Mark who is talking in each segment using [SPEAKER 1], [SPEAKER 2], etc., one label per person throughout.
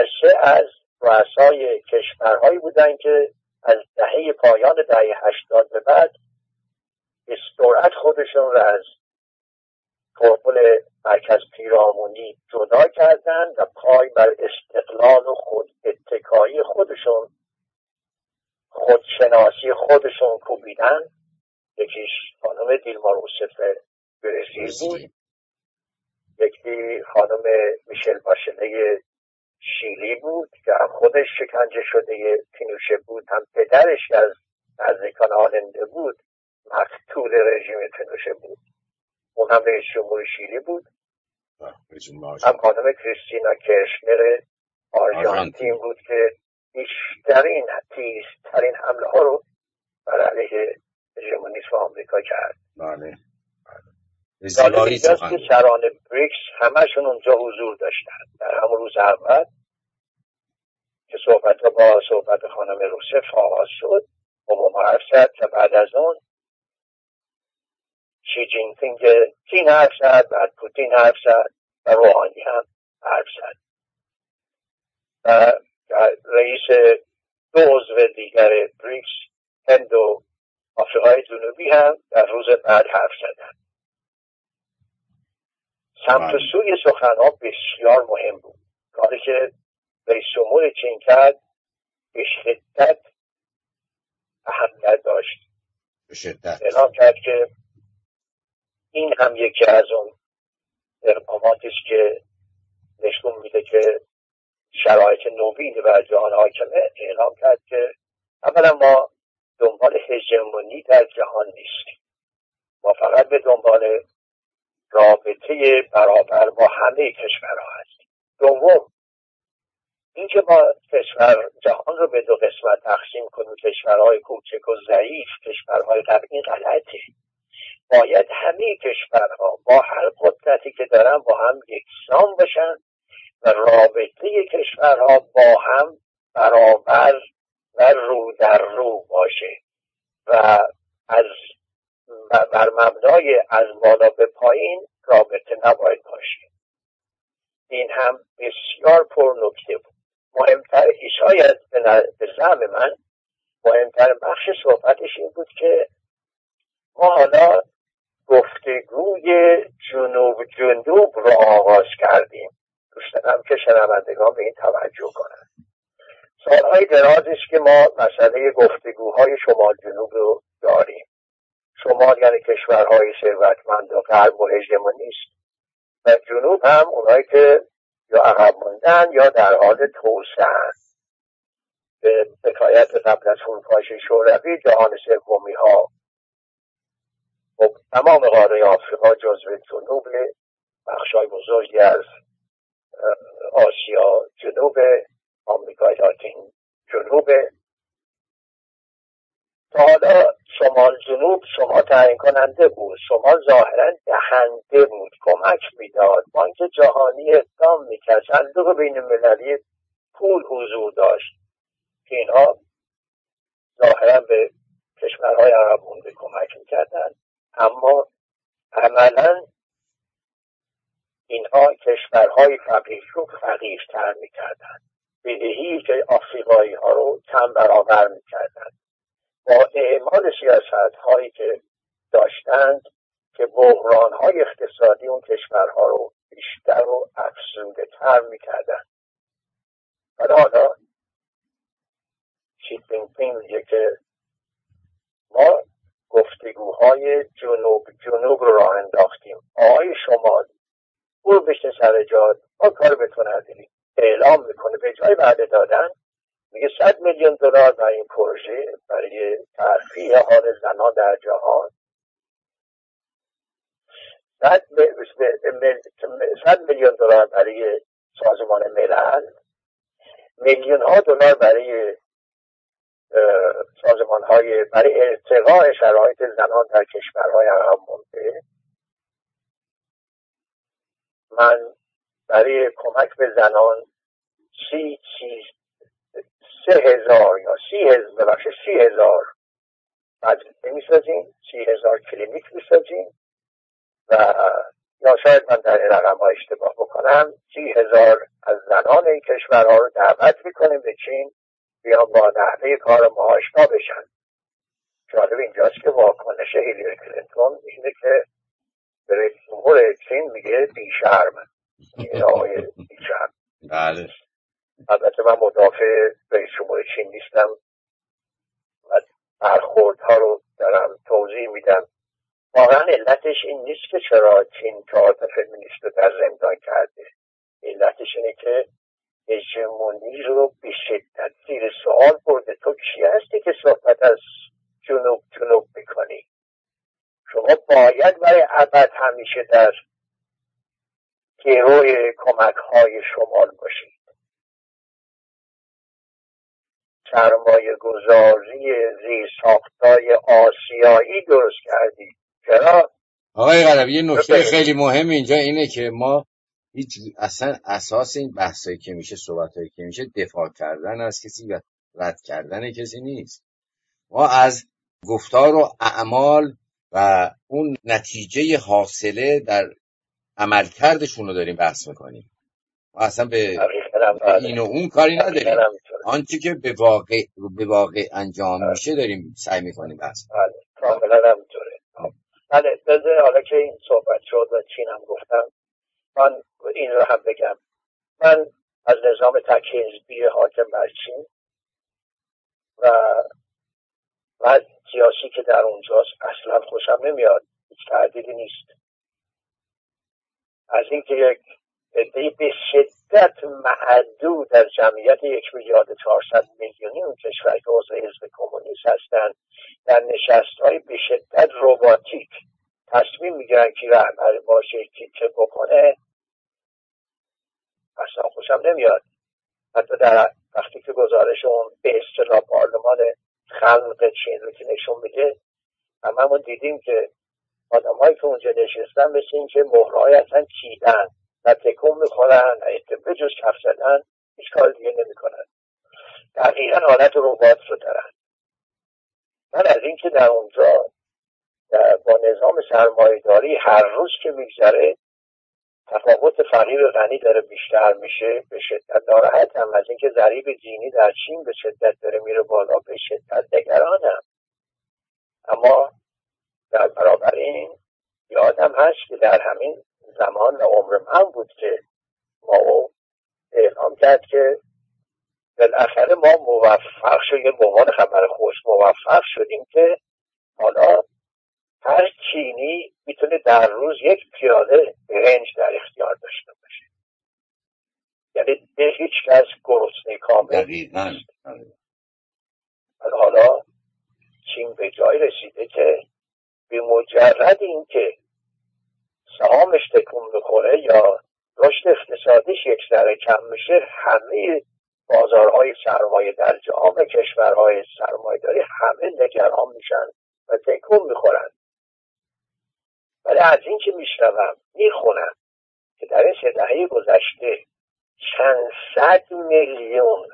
[SPEAKER 1] گذشته از رؤسای کشورهایی بودن که از پایان دهه 80 به بعد به سرعت خودشون را از فرمول مرکز پیرامونی جدا کردن و پای بر استقلال و خود اتکایی خودشون، خودشناسی خودشون کوبیدن. یکیش خانم دیلما روسف برزیل بود، یکی خانم میشل باشله شیلی بود که هم خودش شکنجه شده پینوشه بود، هم پدرش از نزدیکان آلنده بود مقتول رژیم پینوشه بود، اون هم رئیس جمهور شیلی بود. هم خانم کریستینا کرشنر آرژانتین بود که تیزترین حمله ها رو بر علیه هژمونیسم آمریکا کرد.
[SPEAKER 2] بله.
[SPEAKER 1] جالب اینجاست که سران بریکس همشون اونجا حضور داشتن. در همون روز اول که صحبت خانم روسف آغاز شد، اوباما حرف زد و بعد از اون شی جین پینگ چین حرف زد، بعد پوتین حرف زد و روحانی هم حرف زد و رئیس دو عضو دیگر بریکس، هند و آفریقای جنوبی هم در روز بعد حرف زدن. سمت و سوی سخنها بسیار مهم بود. کاری که رئیس جمهور چین کرد به شدت اهمیت داشت. اعلام کرد که این هم یکی از اون اقداماتی است که نشون میده که شرایط نوین بر جهان حاکمه. اعلام کرد که اولا ما دنبال هژمونی در جهان نیستیم، ما فقط به دنبال رابطه برابر با همه کشورها هستیم. دوم، اینکه ما جهان رو به دو قسمت تقسیم کنیم، کشورهای کوچک و ضعیف، کشورهای قوی، این غلطه. باید همه کشورها با هر قدرتی که دارن با هم یکسان باشن و رابطه کشورها با هم برابر و رو در رو باشه و بر مبنای از بالا به پایین رابطه نباید باشه. این هم بسیار پرنکته بود. مهمتر شاید به زعم من مهمتر بخش صحبتش این بود که ما حالا گفتگوی جنوب رو آغاز کردیم. دوست دارم که شنوندگان به این توجه کنند. سالهای دراز است که ما مسئله گفتگوهای شمال جنوب رو داریم. شمال یعنی کشورهای ثروتمند و غرب و هژمونیست و جنوب هم اونایی که یا عقب موندن یا در حال توسعه. به حکایت قبل از فروپاشی شوروی جهان سومی ها تمام قاره آفریقا جزو جنوب، بخشای بزرگی از آسیا جنوب، آمریکای لاتین جنوب. تا حالا شمال جنوب شما تعیین کننده بود، شمال ظاهرا دهنده بود، کمک میداد، بانک جهانی اقدام میکرد، صندوق بین المللی پول حضور داشت که اینها ظاهرا به کشورهای عقب مونده کمک میکردن، اما عملا اینها کشورهای فقیر رو فقیرتر میکردن، بدهی که آفریقایی ها رو کم برابر میکردن با اعمال سیاست هایی که داشتند که بحران های اقتصادی اون کشورها رو بیشتر و افزوده تر میکردن. حالا شی جین پینگ میگه که ما گفتگوهای جنوب رو راه انداختیم. آقای شمال برو بشین سر جاد، ما کار بتون نداریم. اعلام میکنه به جای وعده دادن میگه $100 میلیون برای این پروژه، برای ترفیع حال زنان در جهان، $100 میلیون برای سازمان ملل، میلیون ها دلار برای سازمان های برای ارتقاء شرایط زنان در کشورهای عقب مونده. من برای کمک به زنان 3,000 یا 30,000 مدرسه میسازیم، 30,000 کلینیک میسازیم و یا شاید من در این رقم ها اشتباه بکنم، 30,000 از زنان این کشورها رو دعوت میکنیم به چین بیان با نحوه کار ما آشنا بشن. جالب اینجاست که واکنش هیلاری کلینتون اینه که به رئیس جمهور چین میگه بیشرم. این آقای بیشرم.
[SPEAKER 2] بله.
[SPEAKER 1] البته من مدافع رئیس جمهور چین نیستم و برخوردها رو دارم توضیح میدم. واقعا علتش این نیست که چرا چین تئاتر فمینیست رو در زندان کرده. علتش اینه که هژمونی رو به شدت زیر سوال برده. تو کی هستی که صحبت از جنوب میکنی؟ شما باید برای ابد همیشه در گروه کمک های شمال باشید. سرمایه گذاری زیر ساختای آسیایی درست کردی. چرا؟
[SPEAKER 2] آقای قلبی یه نکته خیلی مهم اینجا اینه که ما هیچ اصلا اساس این بحثایی که میشه، صحبتایی که میشه، دفاع کردن از کسی و رد کردن کسی نیست. ما از گفتار و اعمال و اون نتیجه حاصله در عملکردشون رو داریم بحث میکنیم. ما اصلا به این و اون کاری نداریم. آنچه که به واقع انجام میشه داریم سعی میکنیم بحث کنیم.
[SPEAKER 1] کاملا همینطوره. بله، حالا که این صحبت شد و چین هم گفتم، من این رو هم بگم. من از نظام تک حزبی حاکم بر چین و سیاسی که در اونجاست اصلا خوشم نمیاد. هیچ تردیدی نیست. از اینکه یک عده‌ای به شدت معدود در جمعیت 1,400,000,000 اون کشور که عضو حزب کمونیست هستند در نشست‌های به شدت رباتیک تصمیم میگیرن که رهبر باشه، چه بکنه، اصلا خوشم نمیاد. حتی در وقتی که گزارش اون به اصطلاح پارلمان خلق چین رو که نشون میده، هممون دیدیم که آدم‌هایی که اونجا نشستن مثل این که مهرهای اصلا چیدن و تکون میخورن، به جز کف زدن هیچ کار دیگه نمیکنن. دقیقا حالت ربات رو دارن. من از این که در اونجا با نظام سرمایه‌داری هر روز که میگذره تفاوت فقیر و غنی داره بیشتر میشه، به شدت ناراحتم. از اینکه ضریب جینی در چین به شدت داره میره بالا، به شدت نگرانم. اما در برابر این یادم هست که در همین زمان عمر من بود که ما اعلام کرد که بالاخره ما موفق شدیم، به عنوان خبر خوش موفق شدیم که حالا هر چینی میتونه در روز 1 پیاله برنج در اختیار داشته باشه. یعنی به هیچ کس گرسنه کامل نیست. حالا چین به جای رسیده که به مجرد این که سهامش تکون بخوره یا رشد اقتصادیش یک ذره کم میشه، همه بازارهای سرمایه در جامعه کشورهای سرمایه داری همه نگران میشن و تکون میخورن. ولی از این که میشنوم میخونم که در این 3 دهه گذشته چند صد میلیون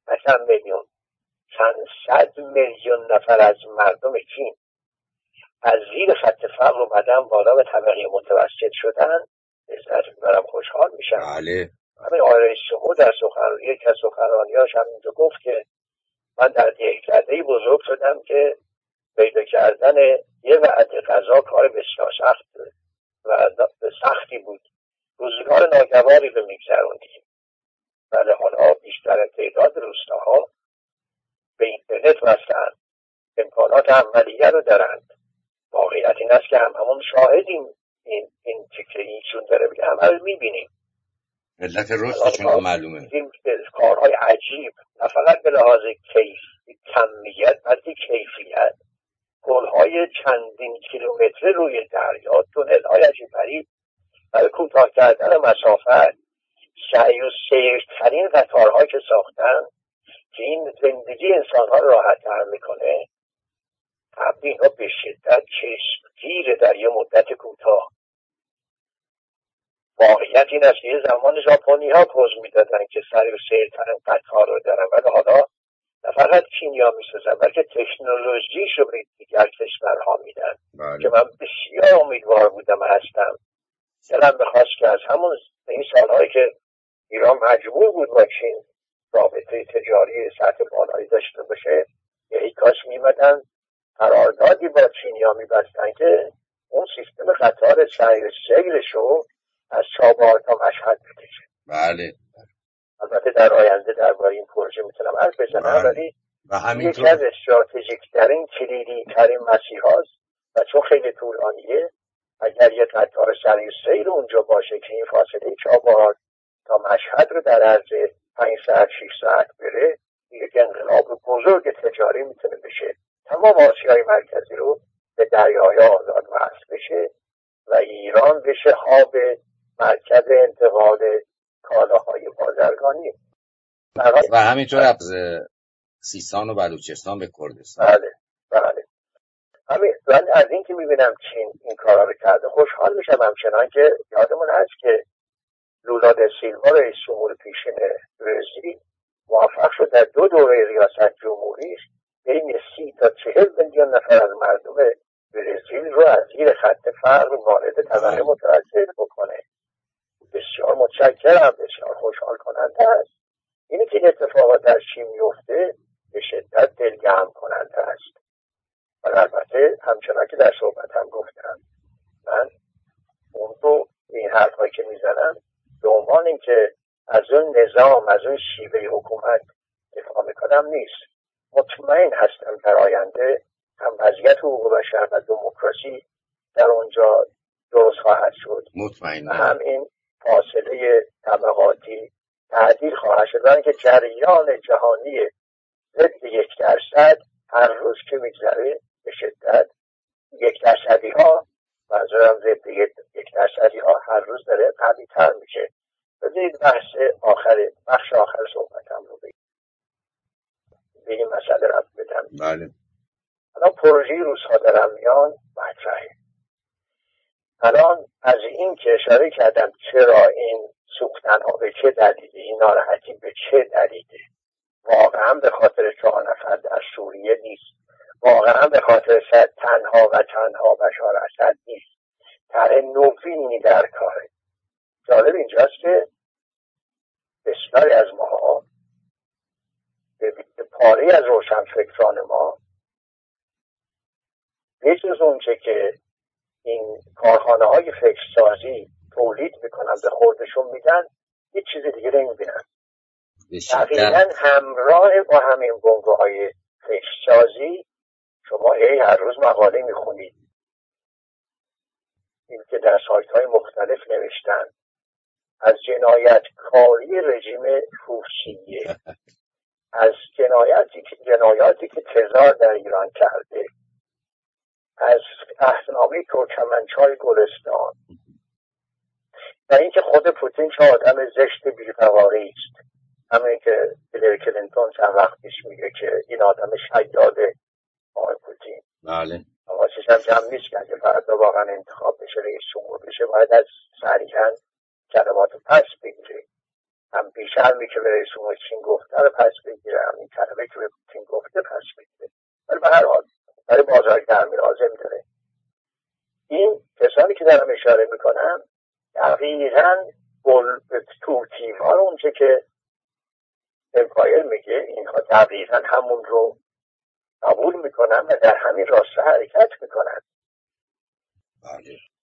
[SPEAKER 1] نفر از مردم چین از زیر خط فقر اومدن بالا و طبقه متوسط شدن، لذت میبرم، خوشحال میشم.
[SPEAKER 2] بله.
[SPEAKER 1] همین آقای رئیس جمهور در یک از سخنرانیاش همینجا گفت که من در دهکده‌ای بزرگ شدم که پیدا کردن یه وعده غذا کار بسیار سختی بود. روزگار ناگواری رو میگذروندیم. بله، حالا بیشتر تعداد روستاها به اینترنت وصلن، امکانات عملیه رو دارند. واقعیت این است که هممون شاهدیم این چیزی ایشون داره بگه، همه رو میبینیم.
[SPEAKER 2] علت رشدشون معلومه.
[SPEAKER 1] کارهای عجیب، نه فقط به لحاظ کمیت بلکه کیفیت. پل‌های چندین کیلومتر روی دریا، تونل‌های عجیب غریب برای کوتاه کردن مسافت، سعی و سیرترین قطارهایی که ساختن که این زندگی انسان‌ها رو راحت‌تر میکنه، همین ها به شدت چشمگیره در یه مدت کوتاه. واقعیت این است که یه زمان ژاپنی‌ها پوز میدادن که سریع و سیرترین قطار رو دارن، ولی حالا نه فقط چینی‌ها میسازن بلکه تکنولوژیش رو به دیگر کشورها میدن. که من بسیار امیدوار بودم هستم دلم بخواست که از همون این سالهایی که ایران مجبور بود با چین رابطه تجاری سطح بالایی داشته باشه، یه کاش میمدن قراردادی با چینیا میبستن که اون سیستم قطار سیرشو از چابهار تا مشهد بکشه.
[SPEAKER 2] بله.
[SPEAKER 1] البته در آینده درباره این پروژه میتونم حرف بزنم، ولی یکی از استراتژیک ترین کلیدی ترین مسیرهاست و چون خیلی طولانیه، اگر یه قطار سریع سیر اونجا باشه که این فاصله چابهار تا مشهد رو در عرض 5 ساعت 6 ساعت بره، یک انقلاب بزرگ تجاری میتونه بشه. تمام آسیای مرکزی رو به دریای آزاد وصل بشه و ایران بشه هاب مرکز انتقال کالاهای بازرگانی
[SPEAKER 2] و همینطور از سیستان و بلوچستان به کردستان.
[SPEAKER 1] بله بله. همین از این که میبینم چین این کارا رو کرده خوشحال میشم، همچنان که یادمون هست که لولا دا سیلوا رئیس جمهور پیشین برزیل موفق شد در 2 دوره ریاست جمهوریش بین 30 تا 40 میلیون نفر از مردم برزیل رو از زیر خط فقر وارد طبقه متوسط بکنه. بسیار متشکرم، بسیار خوشحال کننده است. اینی که اتفاقات در چین میفته به شدت دلگرم کننده است. و البته همچنان که در صحبت هم گفتم، من اون رو این حرفایی که میزنم به عنوان اینکه از اون نظام، از اون شیوه حکومت دفاع میکنم نیست. مطمئن هستم در آینده هم وضعیت حقوق بشر و دموکراسی در اونجا درست خواهد شد.
[SPEAKER 2] مطمئنم.
[SPEAKER 1] هم این فاصله طبقاتی تعدیل خواهد شد، برای اینکه جریان جهانی ضد 1% هر روز که میگذره به شدت 1% ها منظورم ضد 1% ها هر روز داره قوی تر میشه. بذارید بخش آخر صحبتم رو به این مسئله رفت بدم.
[SPEAKER 2] بله.
[SPEAKER 1] الان پروژه روزها در میان مطرحه. الان از این که اشاره کردم چرا این سوختن ها به چه دلیله، این ناراحتی به چه دلیله، واقعا به خاطر 4 نفر در سوریه نیست، واقعا به خاطر تنها بشار اسد نیست، طرح نوینی در کاره. جالب اینجاست که بسیاری از ما به پاره از روشنفکران ما بجز اونچه که این کارخانه های فکرسازی تولید میکنن به خودشون میدن یه چیز دیگه نمیبینن. دقیقا همراه با همین بنگاه های فکرسازی شما هر روز مقاله میخونید این که در سایت های مختلف نوشتن از جنایتکاری رژیم روسیه، از جنایاتی که تزار در ایران کرده، از اهنامه ترکمنچای گلستان و اینکه خود پوتین چه آدم زشت بی‌فقاری است. همین که هیلاری کلینتون چند وقت پیش میگه که این آدم شیاده آقای پوتین.
[SPEAKER 2] بله.
[SPEAKER 1] حواسش هم جمع نیست که اگه فردا واقعا انتخاب بشه رئیس جمهور بشه باید از صریحاً کلمات پس بگیره. هم بیشرمی که به رئیس جمهور چین گفته رو پس بگیره، هم این کلمه که به پوتین گفته پس بگیره. ولی به هر حال برای بازارگرمی لازم داره. این کسانی که دارم اشاره میکنم دقیقاً توتیوار اونچه که امپایر میگه، اینها دقیقاً همون رو قبول میکنن و در همین راسته حرکت میکنن.